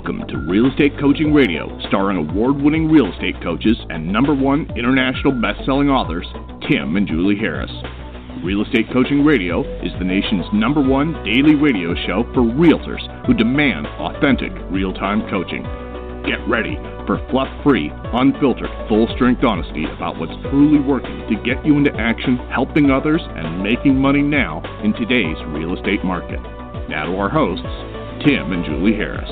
Welcome to Real Estate Coaching Radio, starring award-winning real estate coaches and #1 international best-selling authors, Tim and Julie Harris. Real Estate Coaching Radio is the nation's #1 daily radio show for realtors who demand authentic, real-time coaching. Get ready for fluff-free, unfiltered, full-strength honesty about what's truly working to get you into action, helping others, and making money now in today's real estate market. Now to our hosts, Tim and Julie Harris.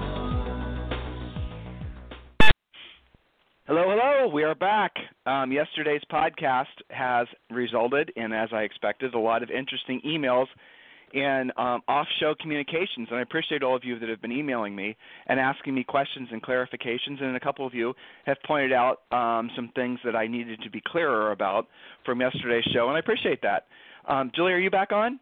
Hello, we are back. Yesterday's podcast has resulted in, as I expected, a lot of interesting emails and off-show communications, and I appreciate all of you that have been emailing me and asking me questions and clarifications, and a couple of you have pointed out some things that I needed to be clearer about from yesterday's show, and I appreciate that. Julie, are you back on?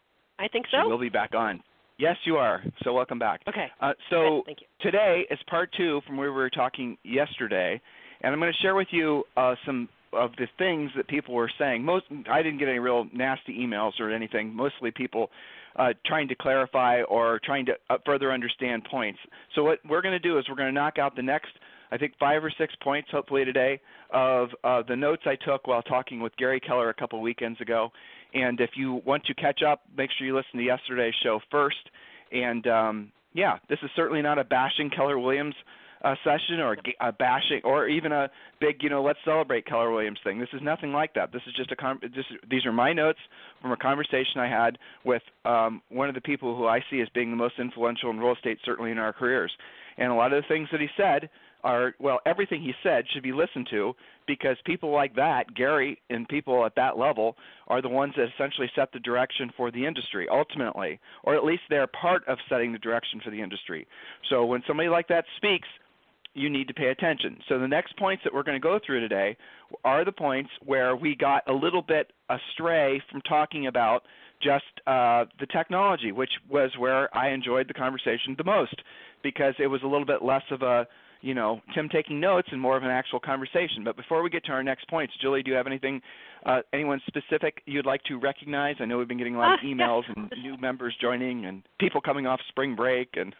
I think so. She will be back on. Yes, you are. So welcome back. Okay. So Thank you. Today is part 2 from where we were talking yesterday, and I'm going to share with you some of the things that people were saying. I didn't get any real nasty emails or anything. Mostly people trying to clarify or trying to further understand points. So what we're going to do is we're going to knock out the next, I think, 5 or 6 points, hopefully today, of the notes I took while talking with Gary Keller a couple weekends ago. And if you want to catch up, make sure you listen to yesterday's show first. And, this is certainly not a bashing Keller Williams session or a bashing or even a big, let's celebrate Keller Williams thing. This is nothing like that. This is just these are my notes from a conversation I had with one of the people who I see as being the most influential in real estate, certainly in our careers. And a lot of the things that he said everything he said should be listened to, because people like that, Gary, and people at that level are the ones that essentially set the direction for the industry ultimately, or at least they're part of setting the direction for the industry. So when somebody like that speaks, you need to pay attention. So the next points that we're going to go through today are the points where we got a little bit astray from talking about just the technology, which was where I enjoyed the conversation the most, because it was a little bit less of a Tim taking notes and more of an actual conversation. But before we get to our next points, Julie, do you have anything, anyone specific you'd like to recognize? I know we've been getting a lot of emails and new members joining and people coming off spring break. And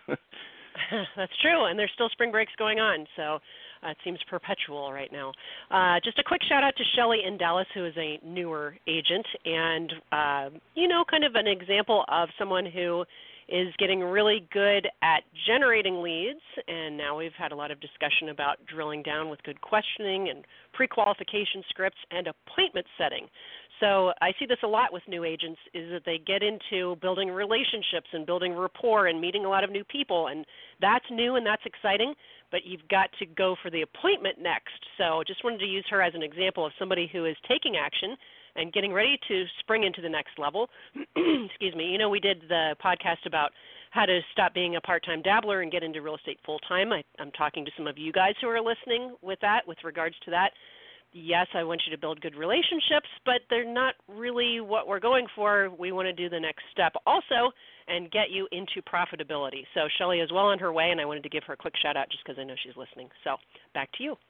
That's true, and there's still spring breaks going on, so it seems perpetual right now. Just a quick shout-out to Shelly in Dallas, who is a newer agent, and, kind of an example of someone who is getting really good at generating leads, and now we've had a lot of discussion about drilling down with good questioning and pre-qualification scripts and appointment setting. So I see this a lot with new agents, is that they get into building relationships and building rapport and meeting a lot of new people, and that's new and that's exciting, but you've got to go for the appointment next. So just wanted to use her as an example of somebody who is taking action and getting ready to spring into the next level. Excuse me. We did the podcast about how to stop being a part-time dabbler and get into real estate full-time. I'm talking to some of you guys who are listening with regards to that. Yes, I want you to build good relationships, but they're not really what we're going for. We want to do the next step also and get you into profitability. So Shelly is well on her way, and I wanted to give her a quick shout-out just because I know she's listening. So back to you.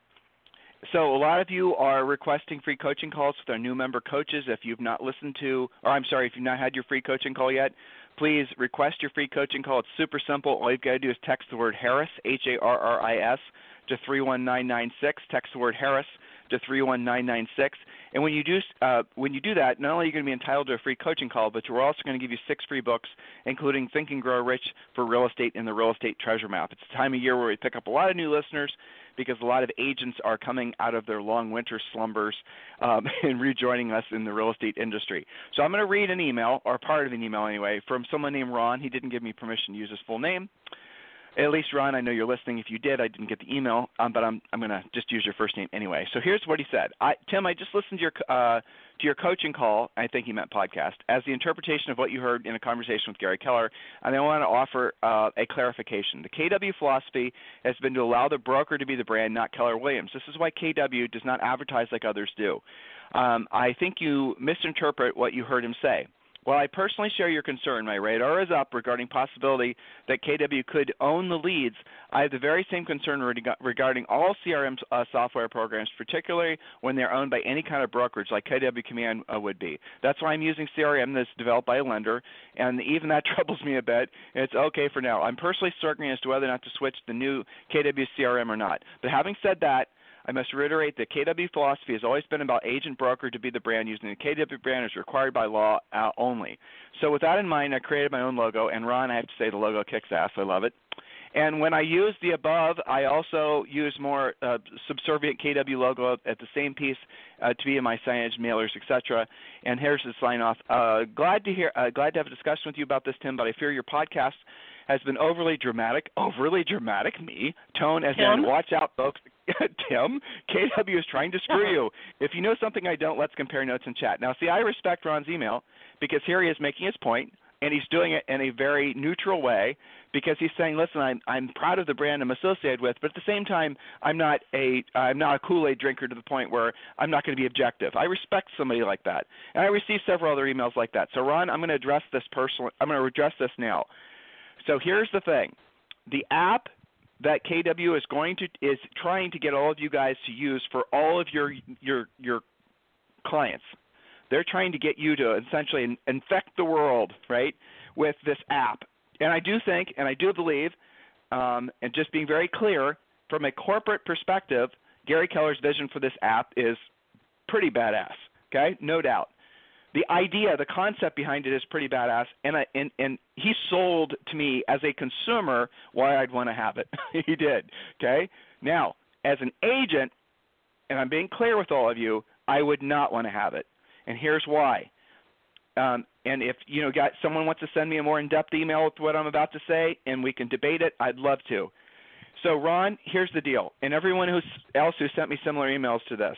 So a lot of you are requesting free coaching calls with our new member coaches. If you've not if you've not had your free coaching call yet, please request your free coaching call. It's super simple. All you've got to do is text the word Harris, Harris, to 31996. Text the word Harris to 31996. And when you do that, not only are you going to be entitled to a free coaching call, but we're also going to give you 6 free books, including Think and Grow Rich for Real Estate and the Real Estate Treasure Map. It's a time of year where we pick up a lot of new listeners, because a lot of agents are coming out of their long winter slumbers and rejoining us in the real estate industry. So I'm going to read an email, or part of an email anyway, from someone named Ron. He didn't give me permission to use his full name. At least, Ron, I know you're listening. If you did, I didn't get the email, but I'm going to just use your first name anyway. So here's what he said. Tim, I just listened to your coaching call, I think he meant podcast, as the interpretation of what you heard in a conversation with Gary Keller, and I want to offer a clarification. The KW philosophy has been to allow the broker to be the brand, not Keller Williams. This is why KW does not advertise like others do. I think you misinterpret what you heard him say. While I personally share your concern, my radar is up regarding possibility that KW could own the leads. I have the very same concern regarding all CRM software programs, particularly when they're owned by any kind of brokerage like KW Command would be. That's why I'm using CRM that's developed by a lender, and even that troubles me a bit. It's okay for now. I'm personally struggling as to whether or not to switch the new KW CRM or not. But having said that, I must reiterate that KW philosophy has always been about agent broker to be the brand. Using the KW brand is required by law only. So with that in mind, I created my own logo. And Ron, I have to say the logo kicks ass. I love it. And when I use the above, I also use more subservient KW logo at the same piece to be in my signage, mailers, etc. And here's the sign off. Glad to have a discussion with you about this, Tim. But I fear your podcast has been overly dramatic, me, tone as in, watch out, folks. Tim, KW is trying to screw you. If you know something I don't, let's compare notes and chat. Now, see, I respect Ron's email because here he is making his point, and he's doing it in a very neutral way because he's saying, listen, I'm proud of the brand I'm associated with, but at the same time, I'm not a Kool-Aid drinker to the point where I'm not going to be objective. I respect somebody like that. And I received several other emails like that. So, Ron, I'm going to address this personally. I'm going to address this now. So here's the thing. The app that KW is trying to get all of you guys to use for all of your clients. They're trying to get you to essentially infect the world, right, with this app. And I do think, and I do believe, and just being very clear, from a corporate perspective, Gary Keller's vision for this app is pretty badass, okay? No doubt. The idea, the concept behind it is pretty badass, and he sold to me as a consumer why I'd want to have it. He did, okay? Now, as an agent, and I'm being clear with all of you, I would not want to have it, and here's why. And if someone wants to send me a more in-depth email with what I'm about to say, and we can debate it, I'd love to. So, Ron, here's the deal, and everyone else who sent me similar emails to this.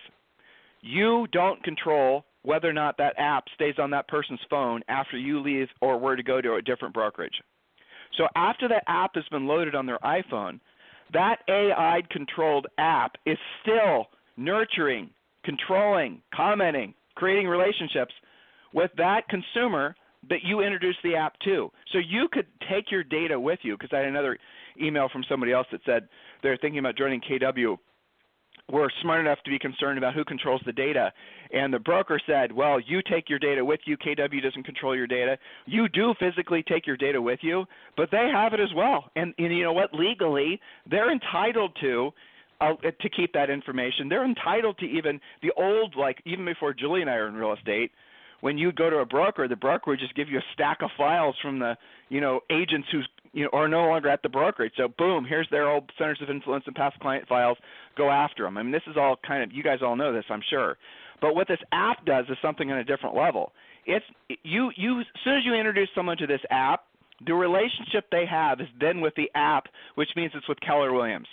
You don't control whether or not that app stays on that person's phone after you leave or were to go to a different brokerage. So after that app has been loaded on their iPhone, that AI-controlled app is still nurturing, controlling, commenting, creating relationships with that consumer that you introduced the app to. So you could take your data with you, because I had another email from somebody else that said they're thinking about joining KW. We're smart enough to be concerned about who controls the data. And the broker said, well, you take your data with you. KW doesn't control your data. You do physically take your data with you, but they have it as well. And you know what? Legally, they're entitled to keep that information. They're entitled to even the old, even before Julie and I were in real estate, when you go to a broker, the broker would just give you a stack of files from the, agents who are no longer at the brokerage. So boom, here's their old centers of influence and past client files. Go after them. I mean, this is all you guys all know this, I'm sure. But what this app does is something on a different level. It's as soon as you introduce someone to this app, the relationship they have is then with the app, which means it's with Keller Williams.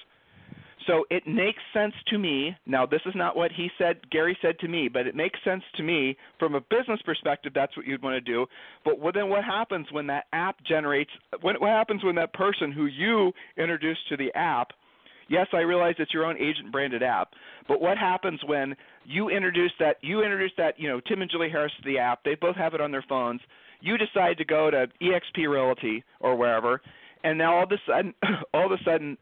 So it makes sense to me. Now, this is not what Gary said to me, but it makes sense to me from a business perspective. That's what you'd want to do. But then what happens when that app generates – what happens when that person who you introduced to the app – yes, I realize it's your own agent-branded app, but what happens when you introduce that Tim and Julie Harris to the app, they both have it on their phones, you decide to go to eXp Realty or wherever, and now all of a sudden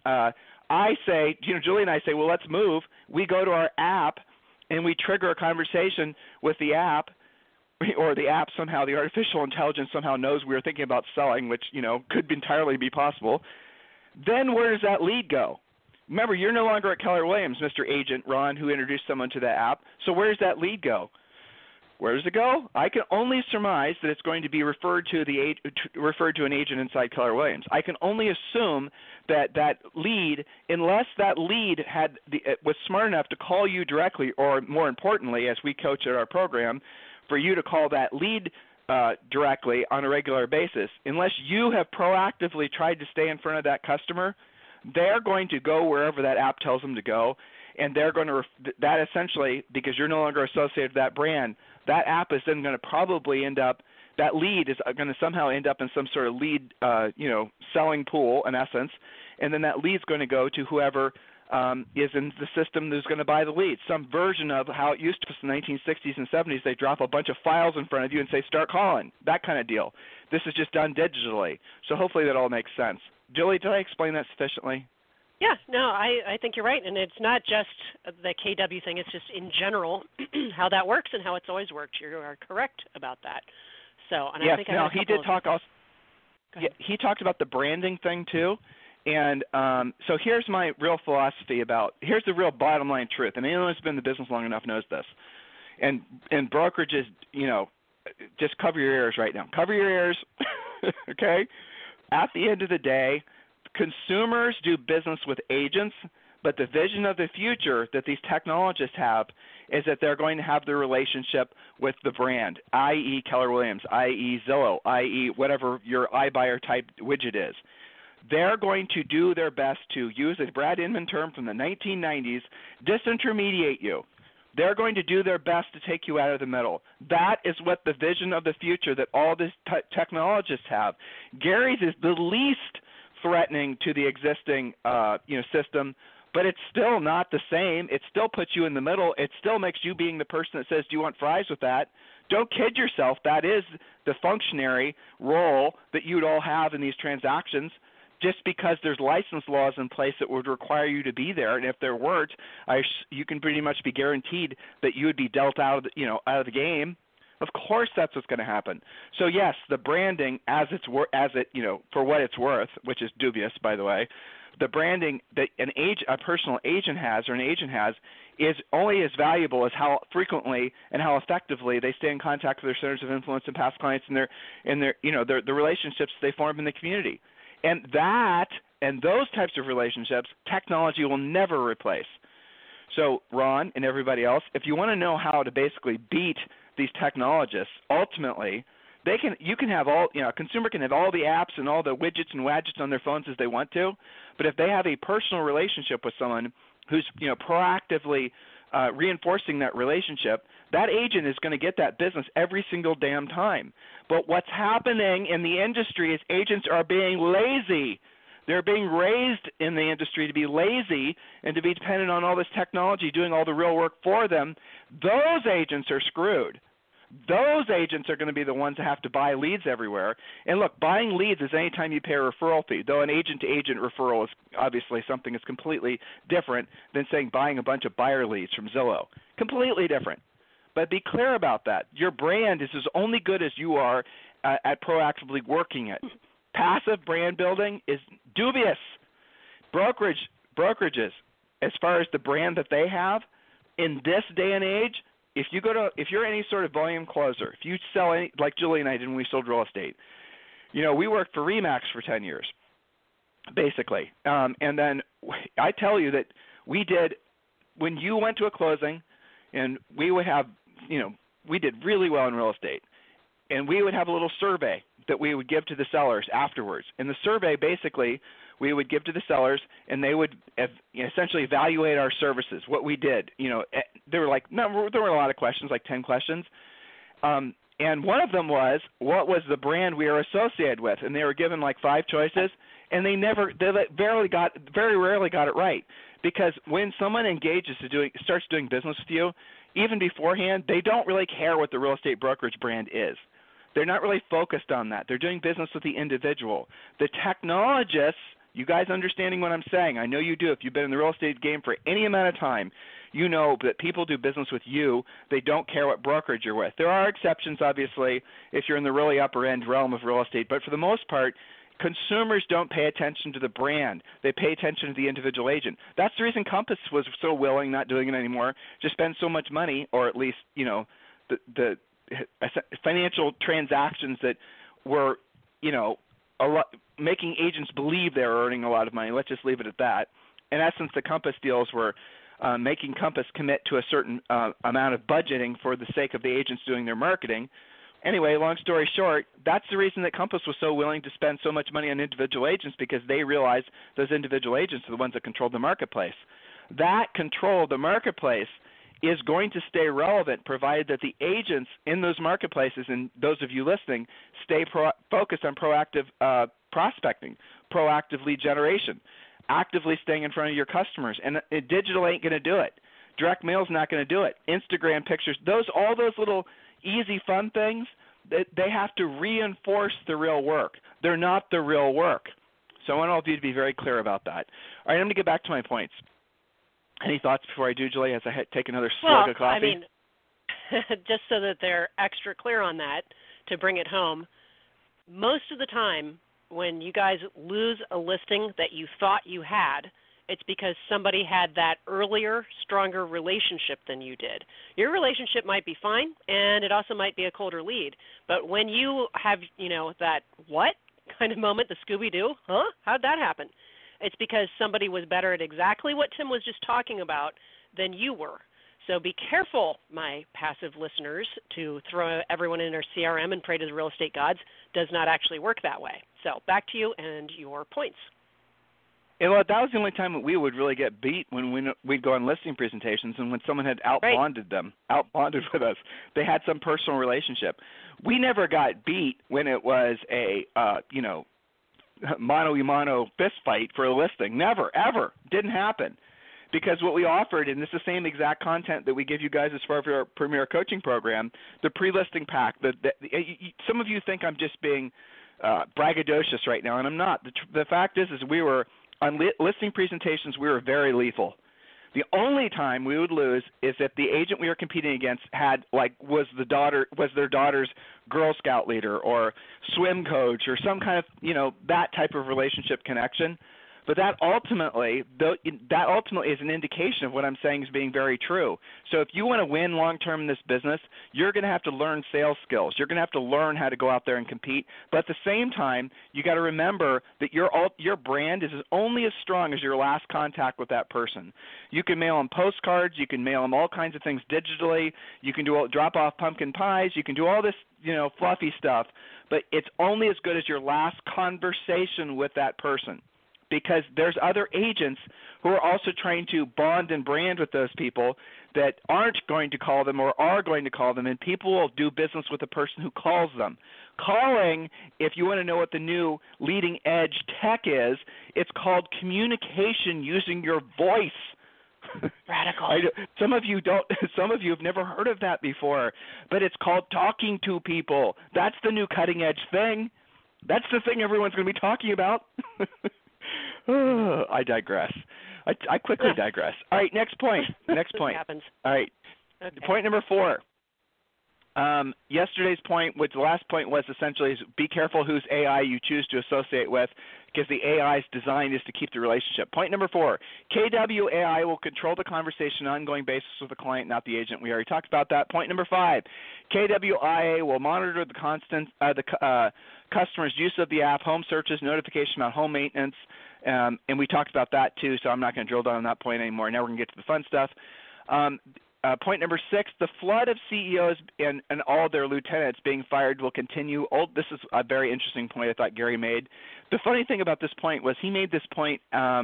I say, Julie and I say, well, let's move. We go to our app, and we trigger a conversation with the app, or the app somehow, the artificial intelligence somehow knows we were thinking about selling, which, could entirely be possible. Then where does that lead go? Remember, you're no longer at Keller Williams, Mr. Agent Ron, who introduced someone to that app. So where does that lead go? Where does it go? I can only surmise that it's going to be referred to an agent inside Keller Williams. I can only assume that lead, unless that lead was smart enough to call you directly, or more importantly, as we coach at our program, for you to call that lead directly on a regular basis. Unless you have proactively tried to stay in front of that customer, they're going to go wherever that app tells them to go, and they're going to that essentially, because you're no longer associated with that brand, that app is then going to probably end up, that lead is going to somehow end up in some sort of lead, selling pool in essence, and then that lead's going to go to whoever is in the system that's going to buy the leads. Some version of how it used to be in the 1960s and 70s, they drop a bunch of files in front of you and say, start calling, that kind of deal. This is just done digitally. So hopefully that all makes sense. Julie, did I explain that sufficiently? Yeah, no, I think you're right, and it's not just the KW thing. It's just in general how that works and how it's always worked. You are correct about that. So, and yes, I think now he did talk also. Yeah, he talked about the branding thing too, and so here's my real philosophy about. Here's the real bottom line truth, and anyone who's been in the business long enough knows this. And brokerages, just cover your ears right now. Cover your ears, okay? At the end of the day, consumers do business with agents, but the vision of the future that these technologists have is that they're going to have the relationship with the brand, i.e. Keller Williams, i.e. Zillow, i.e. whatever your iBuyer type widget is. They're going to do their best to use a Brad Inman term from the 1990s, disintermediate you. They're going to do their best to take you out of the middle. That is what the vision of the future that all these technologists have. Gary's is the least threatening to the existing system, but it's still not the same. It still puts you in the middle. It still makes you being the person that says, do you want fries with that? Don't kid yourself. That is the functionary role that you'd all have in these transactions. Just because there's license laws in place that would require you to be there, and if there weren't, you can pretty much be guaranteed that you would be dealt out of the game. Of course, that's what's going to happen. So yes, the branding, for what it's worth, which is dubious, by the way, the branding that a personal agent has or an agent has is only as valuable as how frequently and how effectively they stay in contact with their centers of influence and past clients and the relationships they form in the community. And those types of relationships, technology will never replace. So, Ron and everybody else, if you want to know how to basically beat these technologists, ultimately, a consumer can have all the apps and all the widgets and gadgets on their phones as they want to, but if they have a personal relationship with someone who's proactively reinforcing that relationship, that agent is going to get that business every single damn time. But what's happening in the industry is agents are being lazy. They're being raised in the industry to be lazy and to be dependent on all this technology doing all the real work for them. Those agents are screwed. Those agents are going to be the ones that have to buy leads everywhere. And look, buying leads is any time you pay a referral fee, though an agent-to-agent referral is obviously something that's completely different than saying buying a bunch of buyer leads from Zillow. Completely different. But be clear about that. Your brand is as only good as you are at proactively working it. Passive brand building is dubious. Brokerages, as far as the brand that they have, in this day and age, if you're any sort of volume closer, if you sell any, like Julie and I did when we sold real estate, we worked for RE/MAX for 10 years, basically. And then I tell you that we did, when you went to a closing, and we would have, we did really well in real estate, and we would have a little survey that we would give to the sellers afterwards. And the survey, basically, we would give to the sellers, and they would essentially evaluate our services, what we did. There were a lot of questions, like 10 questions. And one of them was, what was the brand we were associated with? And they were given like 5 choices, and they very rarely got it right. Because when someone starts doing business with you, even beforehand, they don't really care what the real estate brokerage brand is. They're not really focused on that. They're doing business with the individual. The technologists, you guys understanding what I'm saying, I know you do. If you've been in the real estate game for any amount of time, you know that people do business with you. They don't care what brokerage you're with. There are exceptions, obviously, if you're in the really upper end realm of real estate. But for the most part, consumers don't pay attention to the brand. They pay attention to the individual agent. That's the reason Compass was so willing, not doing it anymore, to spend so much money, or at least, the financial transactions that were, making agents believe they were earning a lot of money. Let's just leave it at that. In essence, the Compass deals were making Compass commit to a certain amount of budgeting for the sake of the agents doing their marketing. Anyway, long story short, that's the reason that Compass was so willing to spend so much money on individual agents, because they realized those individual agents are the ones that control the marketplace. That control of the marketplace is going to stay relevant, provided that the agents in those marketplaces, and those of you listening, stay focused on proactive prospecting, proactive lead generation. actively staying in front of your customers. And digital ain't going to do it. Direct mail's not going to do it. Instagram pictures, all those little easy fun things, they have to reinforce the real work. They're not the real work. So I want all of you to be very clear about that. All right, I'm going to get back to my points. Any thoughts before I do, Julie, as I take another slug of coffee? I mean, just so that they're extra clear on that, to bring it home, most of the time when you guys lose a listing that you thought you had, it's because somebody had that earlier, stronger relationship than you did. Your relationship might be fine, and it also might be a colder lead. But when you have, that what kind of moment, the Scooby-Doo, huh? How'd that happen? It's because somebody was better at exactly what Tim was just talking about than you were. So be careful, my passive listeners, to throw everyone in their CRM and pray to the real estate gods. Does not actually work that way. So back to you and your points. Yeah, well, that was the only time that we would really get beat when we'd go on listing presentations and when someone had outbonded with us. They had some personal relationship. We never got beat when it was a, mano-a-mano fist fight for a listing. Never, ever. Didn't happen. Because what we offered, and this is the same exact content that we give you guys as far as our Premier Coaching Program, the pre-listing pack. Some of you think I'm just being braggadocious right now, and I'm not. The fact is we were on listing presentations, we were very lethal. The only time we would lose is if the agent we were competing against was their daughter's Girl Scout leader or swim coach or some kind of that type of relationship connection. But that ultimately is an indication of what I'm saying is being very true. So if you want to win long-term in this business, you're going to have to learn sales skills. You're going to have to learn how to go out there and compete. But at the same time, you got to remember that your brand is only as strong as your last contact with that person. You can mail them postcards. You can mail them all kinds of things digitally. You can drop off pumpkin pies. You can do all this, fluffy stuff. But it's only as good as your last conversation with that person. Because there's other agents who are also trying to bond and brand with those people that aren't going to call them or are going to call them, and people will do business with the person who calls them. Calling, if you want to know what the new leading edge tech is, it's called communication using your voice. Radical. Some of you have never heard of that before, but it's called talking to people. That's the new cutting edge thing. That's the thing everyone's going to be talking about. I digress. I quickly digress. All right, next point. Happens. All right, okay. Point number 4. Yesterday's point, which the last point was essentially, is be careful whose AI you choose to associate with, because the AI's design is to keep the relationship. Point number 4, KWAI will control the conversation on an ongoing basis with the client, not the agent. We already talked about that. Point number 5, KWIA will monitor the customer's use of the app, home searches, notification about home maintenance, and we talked about that too, so I'm not going to drill down on that point anymore. Now we're going to get to the fun stuff. Point number 6, the flood of CEOs and all their lieutenants being fired will continue. This is a very interesting point I thought Gary made. The funny thing about this point was he made this point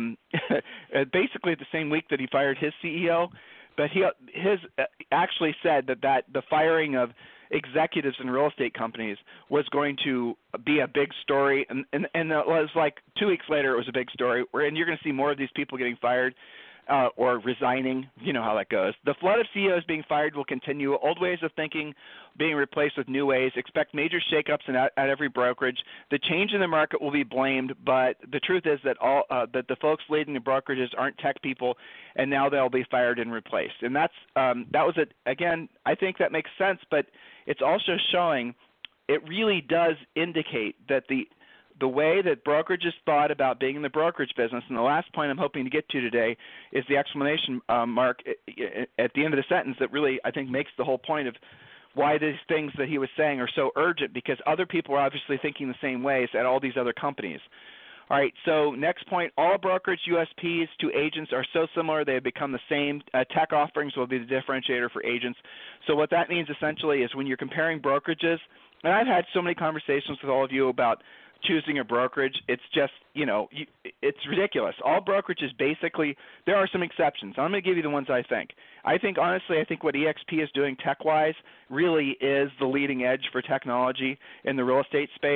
basically the same week that he fired his CEO, but he actually said that the firing of executives in real estate companies was going to be a big story, and it was like 2 weeks later it was a big story, and you're going to see more of these people getting fired or resigning. You know how that goes. The flood of CEOs being fired will continue. Old ways of thinking being replaced with new ways. Expect major shakeups at every brokerage. The change in the market will be blamed, but the truth is that that the folks leading the brokerages aren't tech people, and now they'll be fired and replaced. And that was it. Again, I think that makes sense, but it's also showing it really does indicate that the way that brokerages thought about being in the brokerage business, and the last point I'm hoping to get to today is the exclamation mark at the end of the sentence that really, I think, makes the whole point of why these things that he was saying are so urgent, because other people are obviously thinking the same ways at all these other companies. All right, so next point, all brokerage USPs to agents are so similar they have become the same. Tech offerings will be the differentiator for agents. So what that means essentially is when you're comparing brokerages, and I've had so many conversations with all of you about choosing a brokerage, it's just, it's ridiculous. All brokerages basically, there are some exceptions. I'm going to give you the ones I think. I think what EXP is doing tech-wise really is the leading edge for technology in the real estate space.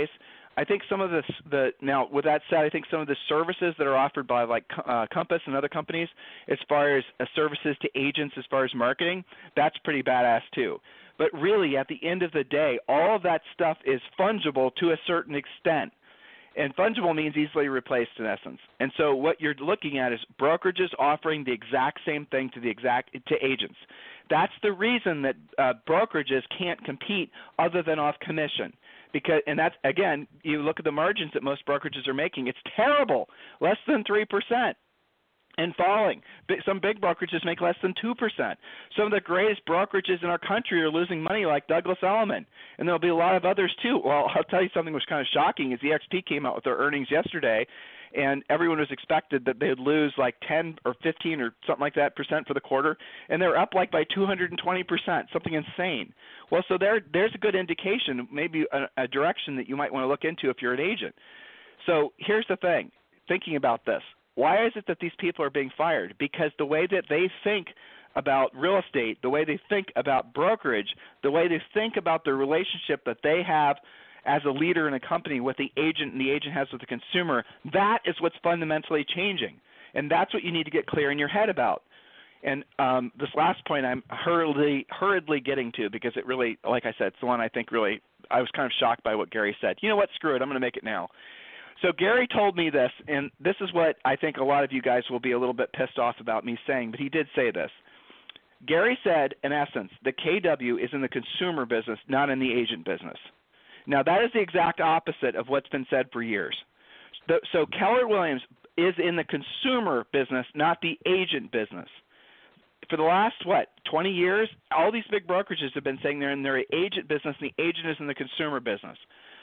I think some of now with that said, I think some of the services that are offered by like Compass and other companies, as far as services to agents, as far as marketing, that's pretty badass too. But really, at the end of the day, all of that stuff is fungible to a certain extent. And fungible means easily replaced in essence. And so what you're looking at is brokerages offering the exact same thing to agents. That's the reason that brokerages can't compete other than off commission. And that's, again, you look at the margins that most brokerages are making, it's terrible, less than 3%. And falling. Some big brokerages make less than 2%. Some of the greatest brokerages in our country are losing money, like Douglas Elliman, and there'll be a lot of others too. Well, I'll tell you something that was kind of shocking is EXP came out with their earnings yesterday, and everyone was expected that they'd lose like 10 or 15 or something like that % for the quarter, and they're up like by 220%, something insane. Well, so there's a good indication, maybe a direction that you might want to look into if you're an agent. So here's the thing, thinking about this. Why is it that these people are being fired? Because the way that they think about real estate, the way they think about brokerage, the way they think about the relationship that they have as a leader in a company with the agent and the agent has with the consumer, that is what's fundamentally changing. And that's what you need to get clear in your head about. And this last point I'm hurriedly getting to because it really, like I said, it's the one I think really, I was kind of shocked by what Gary said. You know what, screw it, I'm going to make it now. So Gary told me this, and this is what I think a lot of you guys will be a little bit pissed off about me saying, but he did say this. Gary said, in essence, the KW is in the consumer business, not in the agent business. Now, that is the exact opposite of what's been said for years. So Keller Williams is in the consumer business, not the agent business. For the last, 20 years, all these big brokerages have been saying they're in their agent business, and the agent is in the consumer business.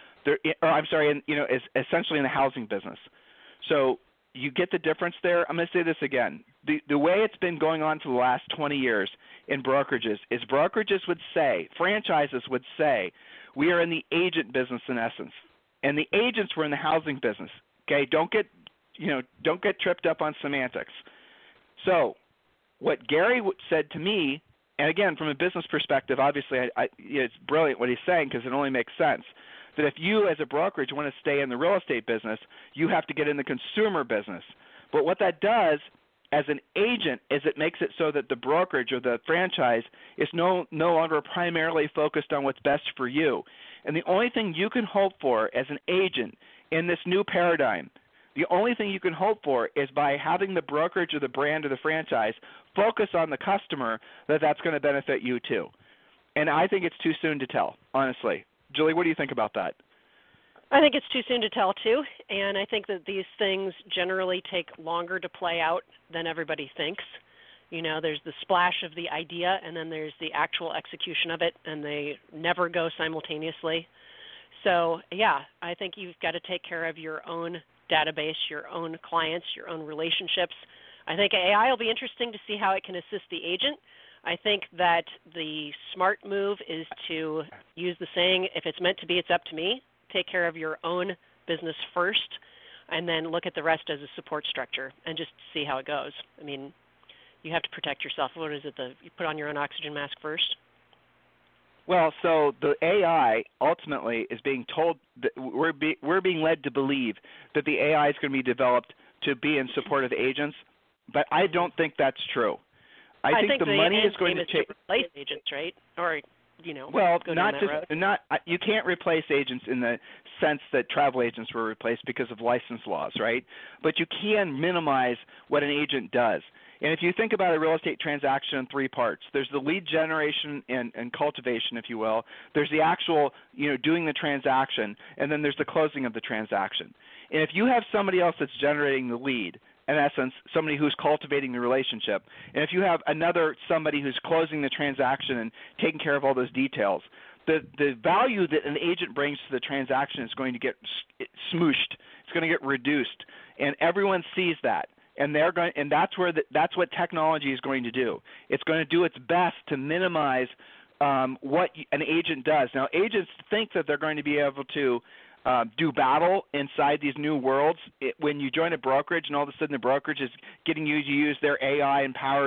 Is essentially in the housing business. So you get the difference there. I'm going to say this again. The way it's been going on for the last 20 years in brokerages is brokerages would say, franchises would say, we are in the agent business in essence, and the agents were in the housing business. Okay, don't get tripped up on semantics. So what Gary said to me, and again from a business perspective, obviously it's brilliant what he's saying because it only makes sense. That if you as a brokerage want to stay in the real estate business, you have to get in the consumer business. But what that does as an agent is it makes it so that the brokerage or the franchise is no longer primarily focused on what's best for you. And the only thing you can hope for as an agent in this new paradigm, the only thing you can hope for is by having the brokerage or the brand or the franchise focus on the customer, that's going to benefit you too. And I think it's too soon to tell, honestly. Julie, what do you think about that? I think it's too soon to tell, too, and I think that these things generally take longer to play out than everybody thinks. You know, there's the splash of the idea, and then there's the actual execution of it, and they never go simultaneously. So, yeah, I think you've got to take care of your own database, your own clients, your own relationships. I think AI will be interesting to see how it can assist the agent. I think that the smart move is to use the saying, if it's meant to be, it's up to me. Take care of your own business first, and then look at the rest as a support structure and just see how it goes. I mean, you have to protect yourself. What is it? You put on your own oxygen mask first? Well, so the AI ultimately is being told that we're being led to believe that the AI is going to be developed to be in support of agents, but I don't think that's true. I think the money is going to take replace agents, right? Or well, go not down just that road. not. You can't replace agents in the sense that travel agents were replaced because of license laws, right? But you can minimize what an agent does. And if you think about a real estate transaction in three parts, there's the lead generation and cultivation, if you will. There's the actual, doing the transaction, and then there's the closing of the transaction. And if you have somebody else that's generating the lead, in essence, somebody who's cultivating the relationship, and if you have somebody who's closing the transaction and taking care of all those details, the value that an agent brings to the transaction is going to get smooshed. It's going to get reduced, and everyone sees that. And that's what technology is going to do. It's going to do its best to minimize what an agent does. Now, agents think that they're going to be able to do battle inside these new worlds. When you join a brokerage and all of a sudden the brokerage is getting you to use their AI-empowered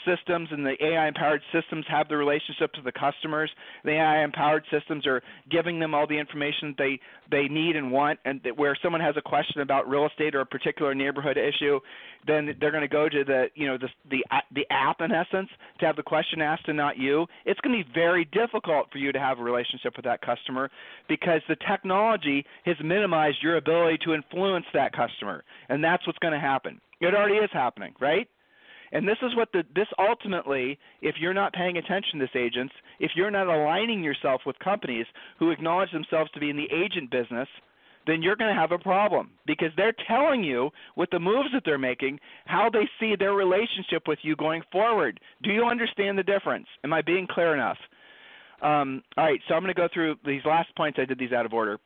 systems and the AI-empowered systems have the relationship to the customers. The AI-empowered systems are giving them all the information they need and want, and where someone has a question about real estate or a particular neighborhood issue, then they're going to go to the app, in essence, to have the question asked and not you. It's going to be very difficult for you to have a relationship with that customer because the technology has minimized your ability to influence that customer, and that's what's going to happen. It already is happening, right? And this is what this ultimately, if you're not paying attention to this, agents, if you're not aligning yourself with companies who acknowledge themselves to be in the agent business, then you're going to have a problem because they're telling you with the moves that they're making how they see their relationship with you going forward. Do you understand the difference? Am I being clear enough? All right, so I'm going to go through these last points. I did these out of order.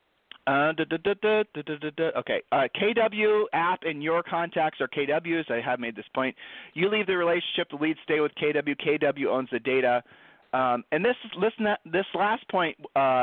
Okay. KW app and your contacts are KW's. I have made this point. You leave the relationship, the leads stay with KW. KW owns the data. And this last point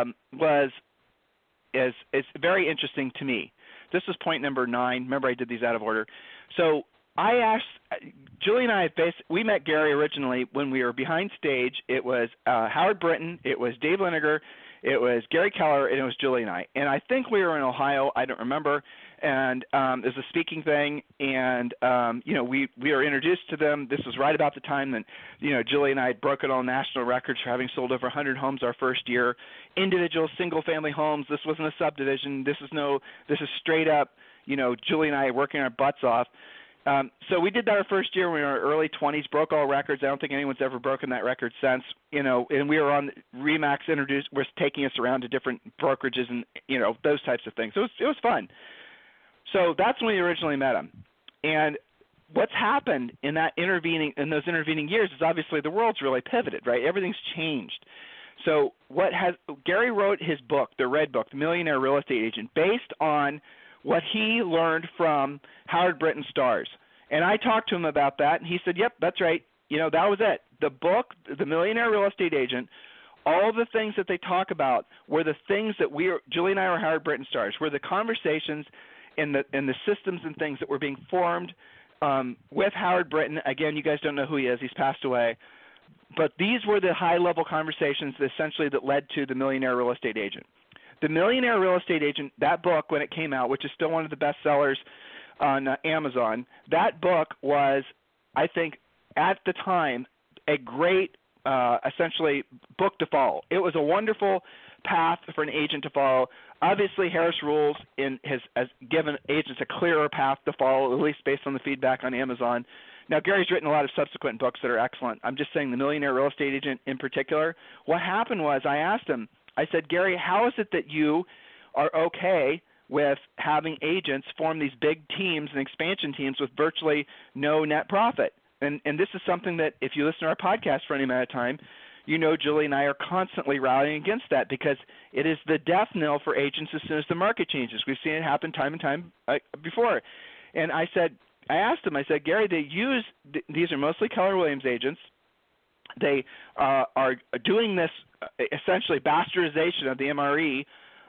is very interesting to me. This is point number 9. Remember, I did these out of order. So I asked Julie and I. We met Gary originally when we were behind stage. It was Howard Britton. It was Dave Liniger. It was Gary Keller, and it was Julie and I. And I think we were in Ohio. I don't remember. And it was a speaking thing. And, we were introduced to them. This was right about the time that, Julie and I had broken all national records for having sold over 100 homes our first year. Individual single-family homes. This wasn't a subdivision. This is straight up, Julie and I working our butts off. So we did that our first year when we were in our early 20s, broke all records. I don't think anyone's ever broken that record since, and we were on RE/MAX was taking us around to different brokerages and, those types of things. It was fun. So that's when we originally met him. And what's happened in those intervening years is obviously the world's really pivoted, right? Everything's changed. So Gary wrote his book, the Red Book, The Millionaire Real Estate Agent, based on what he learned from Howard Britton Stars. And I talked to him about that, and he said, yep, that's right. That was it. The book, The Millionaire Real Estate Agent, all the things that they talk about were the things that Julie and I were Howard Britton Stars, were the conversations and the systems and things that were being formed with Howard Britton. Again, you guys don't know who he is. He's passed away. But these were the high-level conversations essentially that led to The Millionaire Real Estate Agent. The Millionaire Real Estate Agent, that book, when it came out, which is still one of the best sellers on Amazon, that book was, I think, at the time, a great, essentially, book to follow. It was a wonderful path for an agent to follow. Obviously, Harris Rules has given agents a clearer path to follow, at least based on the feedback on Amazon. Now, Gary's written a lot of subsequent books that are excellent. I'm just saying The Millionaire Real Estate Agent in particular. What happened was I asked him, I said, Gary, how is it that you are okay with having agents form these big teams and expansion teams with virtually no net profit? And this is something that if you listen to our podcast for any amount of time, Julie and I are constantly rallying against that because it is the death knell for agents as soon as the market changes. We've seen it happen time and time before. And I asked him, Gary, these are mostly Keller Williams agents. They are doing this essentially bastardization of the MRE,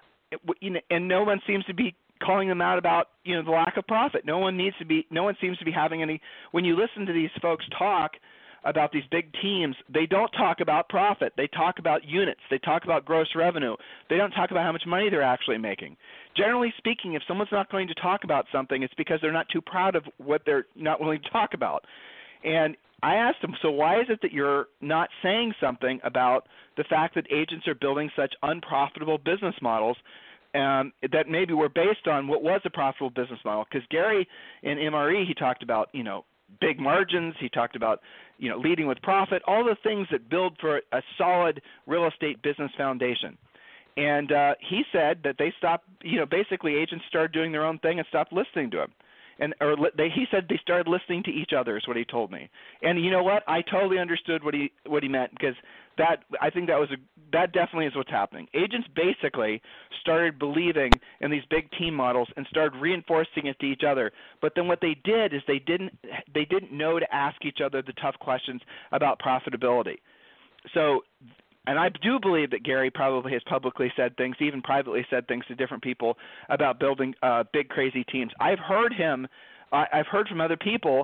and no one seems to be calling them out about the lack of profit. No one seems to be having any. When you listen to these folks talk about these big teams, they don't talk about profit. They talk about units. They talk about gross revenue. They don't talk about how much money they're actually making. Generally speaking, if someone's not going to talk about something, it's because they're not too proud of what they're not willing to talk about. And I asked him, so why is it that you're not saying something about the fact that agents are building such unprofitable business models that maybe were based on what was a profitable business model? Because Gary in MRE, he talked about, big margins. He talked about, leading with profit, all the things that build for a solid real estate business foundation. And he said that they stopped, basically agents started doing their own thing and stopped listening to him. He said they started listening to each other is what he told me. And you know what? I totally understood what he meant because I think that definitely is what's happening. Agents basically started believing in these big team models and started reinforcing it to each other. But then what they did is they didn't know to ask each other the tough questions about profitability. So, and I do believe that Gary probably has publicly said things, even privately said things to different people about building big crazy teams. I've heard from other people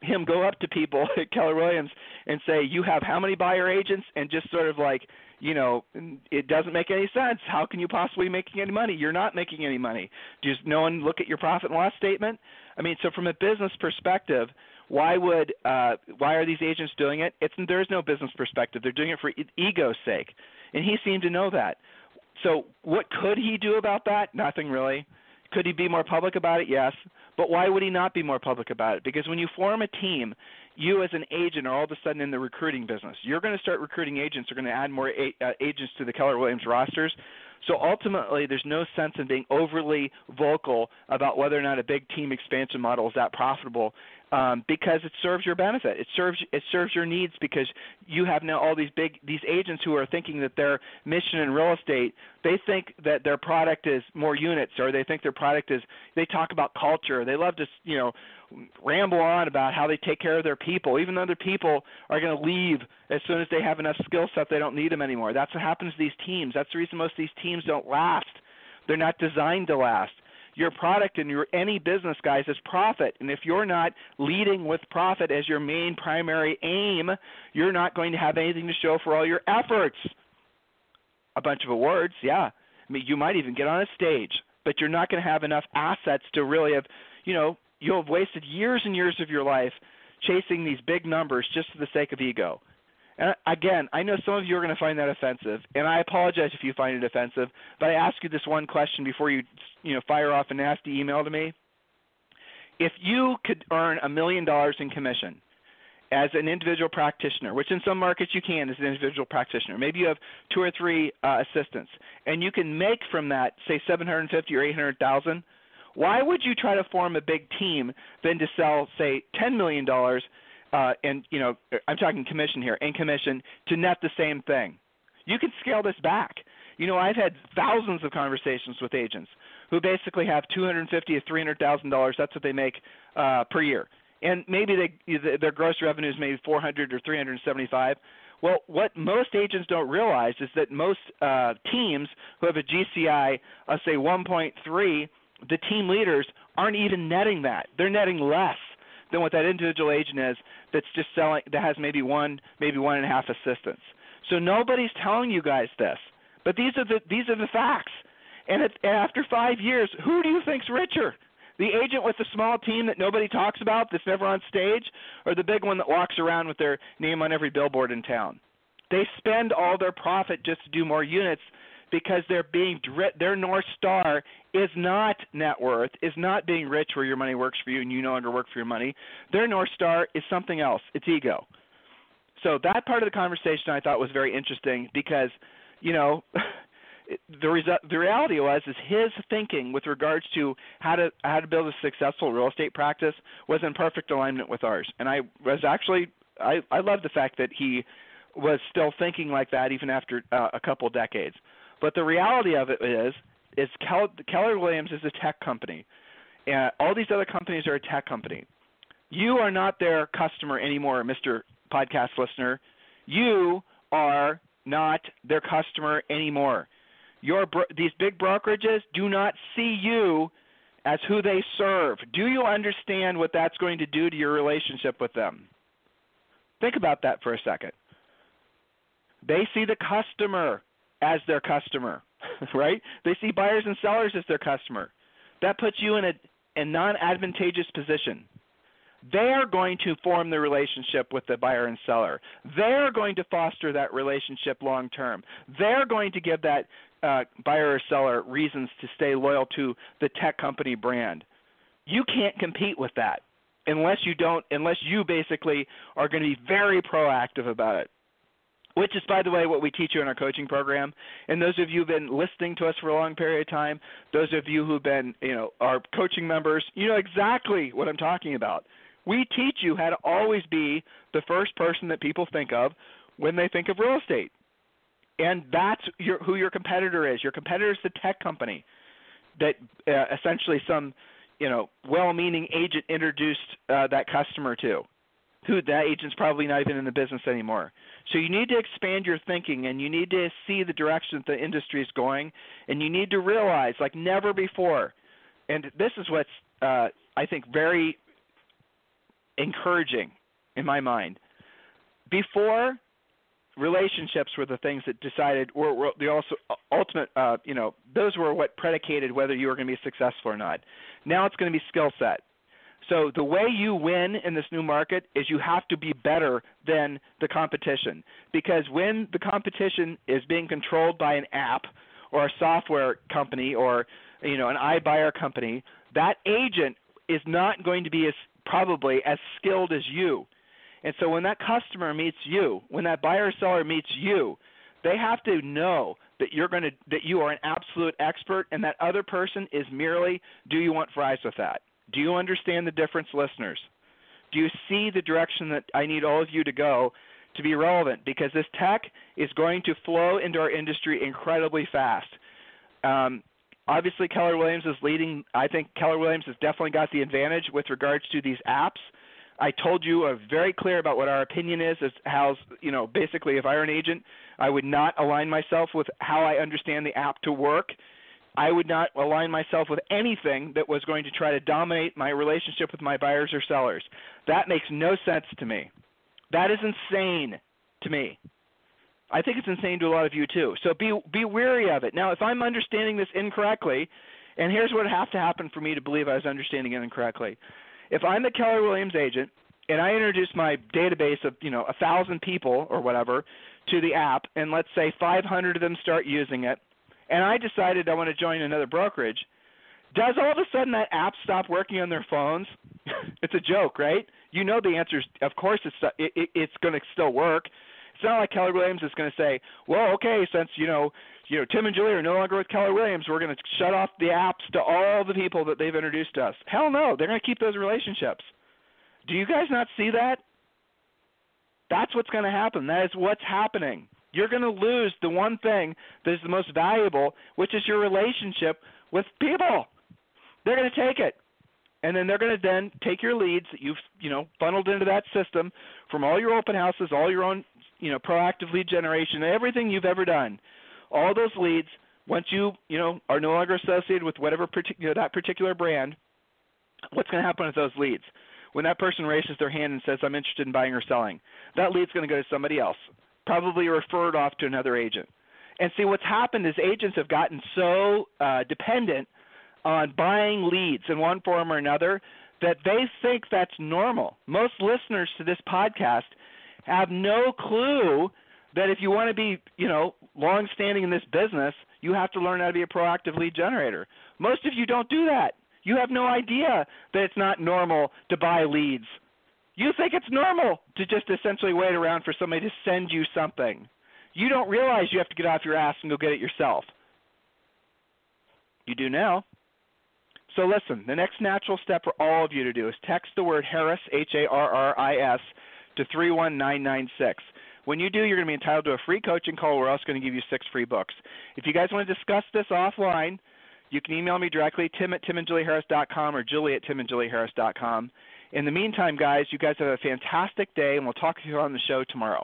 him go up to people at Keller Williams and say, you have how many buyer agents? And just sort of like, it doesn't make any sense. How can you possibly be making any money? You're not making any money. Does no one look at your profit and loss statement? I mean, so from a business perspective, why are these agents doing it? There's no business perspective. They're doing it for ego's sake. And he seemed to know that. So what could he do about that? Nothing really. Could he be more public about it? Yes. But why would he not be more public about it? Because when you form a team, you as an agent are all of a sudden in the recruiting business. You're going to start recruiting agents. You're going to add more agents to the Keller Williams rosters. So ultimately, there's no sense in being overly vocal about whether or not a big team expansion model is that profitable, because it serves your benefit. It serves your needs, because you have now all these agents who are thinking that their mission in real estate, they think that their product is more units, or they think their product is, they talk about culture. They love to, ramble on about how they take care of their people, even though their people are going to leave as soon as they have enough skill set they don't need them anymore. That's what happens to these teams. That's the reason most of these teams don't last. They're not designed to last. Your product in any business, guys, is profit. And if you're not leading with profit as your main primary aim, you're not going to have anything to show for all your efforts. A bunch of awards, yeah. I mean, you might even get on a stage, but you're not going to have enough assets to really have, you'll have wasted years and years of your life chasing these big numbers just for the sake of ego. And again, I know some of you are going to find that offensive, and I apologize if you find it offensive, but I ask you this one question before you fire off a nasty email to me. If you could earn $1 million in commission as an individual practitioner, which in some markets you can as an individual practitioner, maybe you have 2 or 3 assistants, and you can make from that, say, $750,000 or $800,000, why would you try to form a big team than to sell, say, $10 million and I'm talking commission here, and commission to net the same thing? You can scale this back. I've had thousands of conversations with agents who basically have $250,000 to $300,000. That's what they make per year, and maybe their gross revenue is maybe $400 or $375. Well, what most agents don't realize is that most teams who have a GCI of say 1.3, the team leaders aren't even netting that. They're netting less than what that individual agent is that's just selling, that has maybe 1.5 assistants. So nobody's telling you guys this, but these are the facts. And after 5 years, who do you think's richer? The agent with the small team that nobody talks about, that's never on stage, or the big one that walks around with their name on every billboard in town? They spend all their profit just to do more units, because their North Star is not net worth, is not being rich where your money works for you and you no longer work for your money. Their North Star is something else. It's ego. So that part of the conversation I thought was very interesting, because, the reality was his thinking with regards to how to build a successful real estate practice was in perfect alignment with ours. And I love the fact that he was still thinking like that even after a couple decades. But the reality of it is Keller Williams is a tech company. All these other companies are a tech company. You are not their customer anymore, Mr. Podcast listener. You are not their customer anymore. These big brokerages do not see you as who they serve. Do you understand what that's going to do to your relationship with them? Think about that for a second. They see the customer as their customer, right? They see buyers and sellers as their customer. That puts you in a non-advantageous position. They are going to form the relationship with the buyer and seller. They're going to foster that relationship long term. They're going to give that buyer or seller reasons to stay loyal to the tech company brand. You can't compete with that unless you basically are going to be very proactive about it. Which is, by the way, what we teach you in our coaching program. And those of you who've been listening to us for a long period of time, those of you who've been, our coaching members, you know exactly what I'm talking about. We teach you how to always be the first person that people think of when they think of real estate. And that's who your competitor is. Your competitor is the tech company that essentially some, well-meaning agent introduced that customer to. Who that agent's probably not even in the business anymore. So you need to expand your thinking, and you need to see the direction that the industry is going, and you need to realize, like never before, and this is what's, I think, very encouraging in my mind. Before, relationships were the things that decided, were the also ultimate, those were what predicated whether you were going to be successful or not. Now it's going to be skill set. So the way you win in this new market is you have to be better than the competition, because when the competition is being controlled by an app or a software company or an iBuyer company, that agent is not going to be probably as skilled as you. And so when that customer meets you, when that buyer or seller meets you, they have to know that that you are an absolute expert, and that other person is merely, do you want fries with that? Do you understand the difference, listeners? Do you see the direction that I need all of you to go to be relevant? Because this tech is going to flow into our industry incredibly fast. Obviously, Keller Williams is leading. I think Keller Williams has definitely got the advantage with regards to these apps. I told you very clear about what our opinion is as how, basically if I were an agent, I would not align myself with how I understand the app to work. I would not align myself with anything that was going to try to dominate my relationship with my buyers or sellers. That makes no sense to me. That is insane to me. I think it's insane to a lot of you too. So be wary of it. Now, if I'm understanding this incorrectly, and here's what would have to happen for me to believe I was understanding it incorrectly. If I'm a Keller Williams agent and I introduce my database of 1,000 people or whatever to the app, and let's say 500 of them start using it, and I decided I want to join another brokerage, does all of a sudden that app stop working on their phones? It's a joke, right? You know the answer is, of course, it's going to still work. It's not like Keller Williams is going to say, well, okay, since, Tim and Julie are no longer with Keller Williams, we're going to shut off the apps to all the people that they've introduced to us. Hell no, they're going to keep those relationships. Do you guys not see that? That's what's going to happen. That is what's happening. You're going to lose the one thing that is the most valuable, which is your relationship with people. They're going to take it. And then they're going to then take your leads that you've, funneled into that system from all your open houses, all your own, proactive lead generation, everything you've ever done. All those leads, once you, are no longer associated with whatever that particular brand, what's going to happen with those leads? When that person raises their hand and says, I'm interested in buying or selling, that lead's going to go to somebody else, probably referred off to another agent. And see, what's happened is agents have gotten so dependent on buying leads in one form or another that they think that's normal. Most listeners to this podcast have no clue that if you want to be, long-standing in this business, you have to learn how to be a proactive lead generator. Most of you don't do that. You have no idea that it's not normal to buy leads. You think it's normal to just essentially wait around for somebody to send you something. You don't realize you have to get off your ass and go get it yourself. You do now. So listen, the next natural step for all of you to do is text the word Harris, Harris, to 31996. When you do, you're going to be entitled to a free coaching call. We're also going to give you 6 free books. If you guys want to discuss this offline, you can email me directly, tim@timandjulieharris.com or julie@timandjulieharris.com. In the meantime, guys, you guys have a fantastic day, and we'll talk to you on the show tomorrow.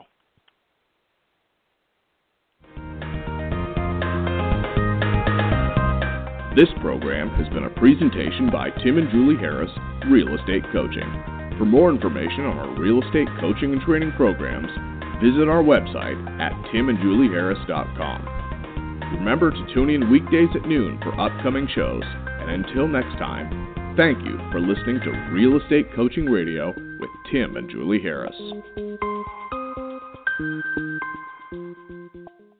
This program has been a presentation by Tim and Julie Harris, Real Estate Coaching. For more information on our real estate coaching and training programs, visit our website at timandjulieharris.com. Remember to tune in weekdays at noon for upcoming shows, and until next time, thank you for listening to Real Estate Coaching Radio with Tim and Julie Harris.